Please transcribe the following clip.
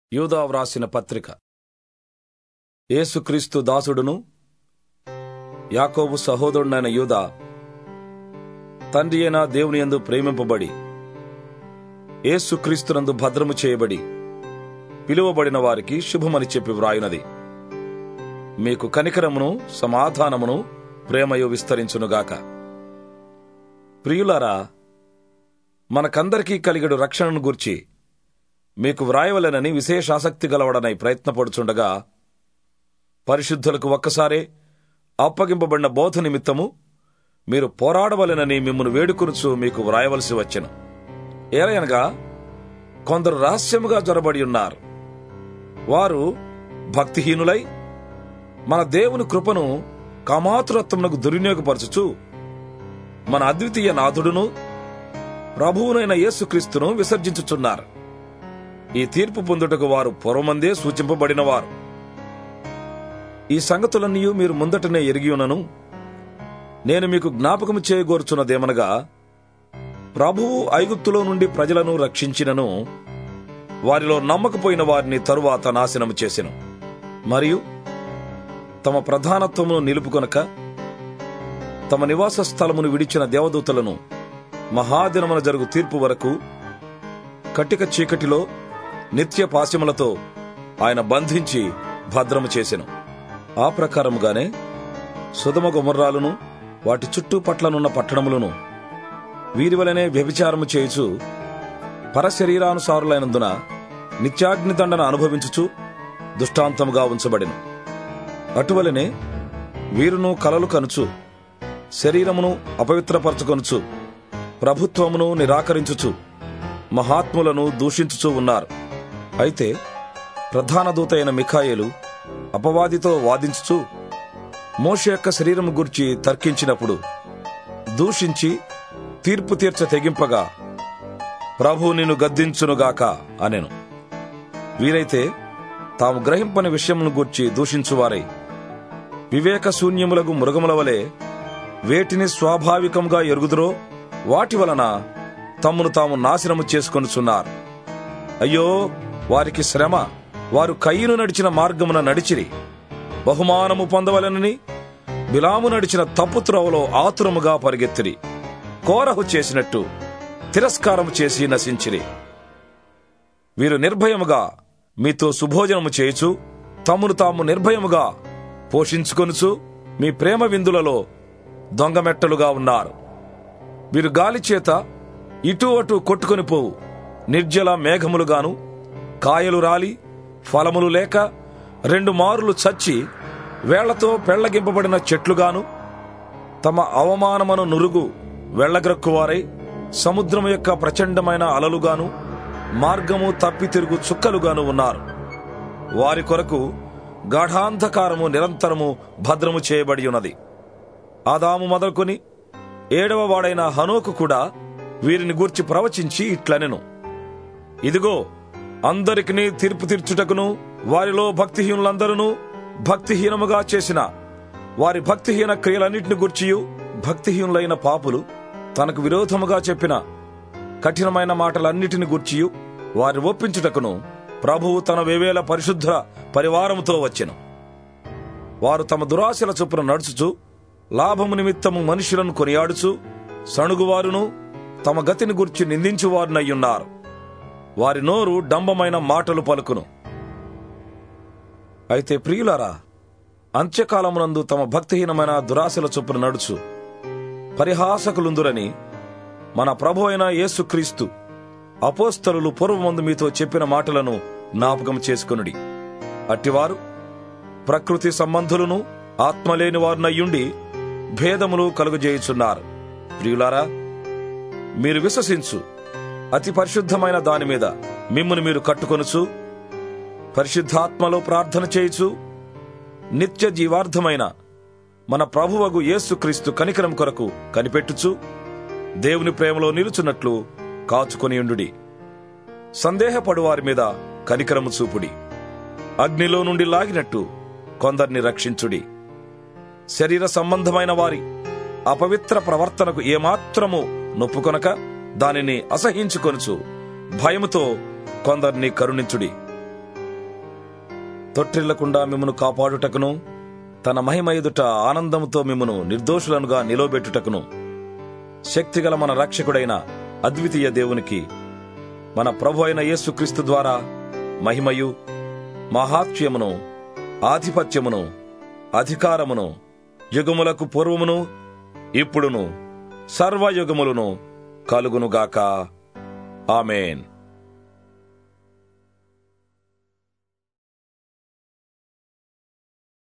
యూదా వ్రాసిన పత్రిక. యేసుక్రీస్తు దాసుడును యాకోబు సహోదరుడైన యూదా, తండ్రి అయిన దేవుని యందు ప్రేమింపబడి యేసుక్రీస్తునందు భద్రము చేయబడి పిలువబడిన వారికి శుభమని చెప్పి వ్రాయునది. మీకు కనికరమును సమాధానమును ప్రేమయు విస్తరించునుగాక. ప్రియులారా, మనకందరికీ కలిగడు రక్షణను గూర్చి మీకు వ్రాయవలెనని విశేష ఆసక్తి గలవడనై ప్రయత్నపడుచుండగా, పరిశుద్ధులకు ఒక్కసారే అప్పగింపబడిన బోధ నిమిత్తము మీరు పోరాడవలెనని మిమ్మును వేడుకొనుచు మీకు వ్రాయవలసి వచ్చెను. ఏలయనగా కొందరు రహస్యముగా జొరబడి ఉన్నారు. వారు భక్తిహీనులై మన దేవుని కృపను కామాతురత్వమునకు దుర్వినియోగపరచుచు మన అద్వితీయ నాథుడును ప్రభువునైన యేసుక్రీస్తును విసర్జించుచున్నారు. ఈ తీర్పు పొందుటకు వారు పూర్వమందే సూచింపబడినవారు. ఈ సంగతులన్నీ మీరు ముందటనే ఎరిగియున్నను. నేను మీకు జ్ఞాపకము చేయగోరుచున్నదేమనగా, ప్రభువు ఐగుప్తులో నుండి ప్రజలను రక్షించినను వారిలో నమ్మకపోయిన వారిని తరువాత నాశనము చేసెను. మరియు తమ ప్రధానత్వమును నిలుపుకొనక తమ నివాస స్థలమును విడిచిన దేవదూతలను మహాదినమున జరుగు తీర్పు వరకు కటిక చీకటిలో నిత్య పాశములతో ఆయన బంధించి భద్రము చేసెను. ఆ ప్రకారముగానే సొదొమ గొమొర్రాలును వాటి చుట్టూ పట్లనున్న పట్టణములను వీరి వలనే వ్యభిచారము చేయుచు పరశరీరానుసారులైనందున నిత్యాగ్నిదండన అనుభవించుచు దుష్టాంతముగా ఉంచబడెను. అటువలనే వీరును కలలు కనుచు శరీరమును అపవిత్రపరచుకొనుచు ప్రభుత్వమును నిరాకరించుచు మహాత్ములను దూషించుచూ ఉన్నారు. అయితే ప్రధాన దూత అయిన మిఖాయేలు అపవాదితో వాదించుచు మోషే యొక్క శరీరము గూర్చి తర్కించినప్పుడు దూషించి తీర్పు తీర్చ తెగింపగా, ప్రభు నిన్ను గద్దించునుగాక అనెను. వీరైతే తాము గ్రహింపని విషయమును గూర్చి దూషించువారై వివేక శూన్యములకు మృగముల వలె వేటిని స్వాభావికంగా ఎరుగుదురో వాటి వలన తమ్మును తాము నాశనము చేసుకొనుచున్నారు. అయ్యో, వారికి శ్రమ! వారు కయ్యను నడిచిన మార్గమున నడిచిరి. బహుమానము పొందవలెనని బిలాము నడిచిన తప్పు త్రోవలో ఆతురముగా పరిగెత్తిరి. కోరహు చేసినట్టు తిరస్కారము చేసి నశించిరి. వీరు నిర్భయముగా మీతో సుభోజనము చేయుచు తమ్మును తాము నిర్భయముగా పోషించుకొనుచు మీ ప్రేమ విందులలో దొంగమెట్టలుగా ఉన్నారు. వీరు గాలి చేత ఇటు అటు కొట్టుకొని పోవు నిర్జల మేఘములుగాను, కాయలు రాలి ఫలములు లేక 2 మారులు చచ్చి వేళ్లతో పెళ్లగింపబడిన చెట్లుగాను, తమ అవమానమును నురుగు వెళ్లగ్రక్కువారై సముద్రము యొక్క ప్రచండమైన అలలుగాను, మార్గము తప్పి తిరుగు చుక్కలుగాను ఉన్నారు. వారి కొరకు గాఢాంధకారము నిరంతరము భద్రము చేయబడి ఉన్నది. ఆదాము మొదలుకొని 7వ వాడైన హనోకు కూడా వీరిని గూర్చి ప్రవచించి ఇట్లనెను: ఇదిగో, అందరికిని తీర్పు తీర్చుటకును వారిలో భక్తిహీనులందరూ భక్తిహీనముగా చేసిన వారి భక్తిహీన క్రియలన్నిటిని గూర్చియు భక్తిహీనులైన పాపులు తనకు విరోధముగా చెప్పిన కఠినమైన మాటలన్నిటిని గూర్చియు వారిని ఒప్పించుటకును ప్రభువు తన వేవేల పరిశుద్ధ పరివారముతో వచ్చెను. వారు తమ దురాశల చొప్పున నడుచుచు లాభము నిమిత్తము మనుషులను కొనియాడుచు సణుగువారును తమ గతిని గురించి నిందించువారునయ్యున్నారు. వారి నోరు డంబమైన మాటలు పలుకును. అయితే ప్రియులారా, అంత్యకాలమునందు తమ భక్తిహీనమైన దురాశల చొప్పున నడుచు పరిహాసకులుందురని మన ప్రభు అయిన యేసుక్రీస్తు అపోస్తలులు పూర్వమందు మీతో చెప్పిన మాటలను జ్ఞాపకం చేసుకొనుడి. అట్టివారు ప్రకృతి సంబంధులను ఆత్మలేని వారునయ్యుండి భేదములు కలుగజేయుచున్నారు. ప్రియులారా, మీరు విశ్వసించు అతి పరిశుద్ధమైన దాని మీద మిమ్మును మీరు కట్టుకొనుచు పరిశుద్ధాత్మలో ప్రార్థన చేయుచు నిత్య జీవార్థమైన మన ప్రభువగు యేసుక్రీస్తు కనికరం కొరకు కనిపెట్టుచు దేవుని ప్రేమలో నిలుచున్నట్లు కాచుకొనియుండుడి. సందేహపడు వారి మీద కనికరము చూపుడి. అగ్నిలో నుండి లాగినట్టు కొందరిని రక్షించుడి. శరీర సంబంధమైన వారి అపవిత్ర ప్రవర్తనకు ఏమాత్రము నొప్పుకొనక దానిని అసహించుకొనుచు భయముతో కొందరిని కరుణించుడి. తొట్టిల్లకుండా మిమ్మను కాపాడుటకును, తన మహిమ ఎదుట ఆనందముతో మిమ్మను నిర్దోషులనుగా నిలవబెట్టుటకును శక్తిగల మన రక్షకుడైన అద్వితీయ దేవునికి మన ప్రభు అయిన యేసుక్రీస్తు ద్వారా మహిమయు, మహాత్మ్యమును, ఆధిపత్యమును, అధికారమును యుగములకు పూర్వమును ఇప్పుడును సర్వయుగములను కలుగునుగాక. ఆమేన్.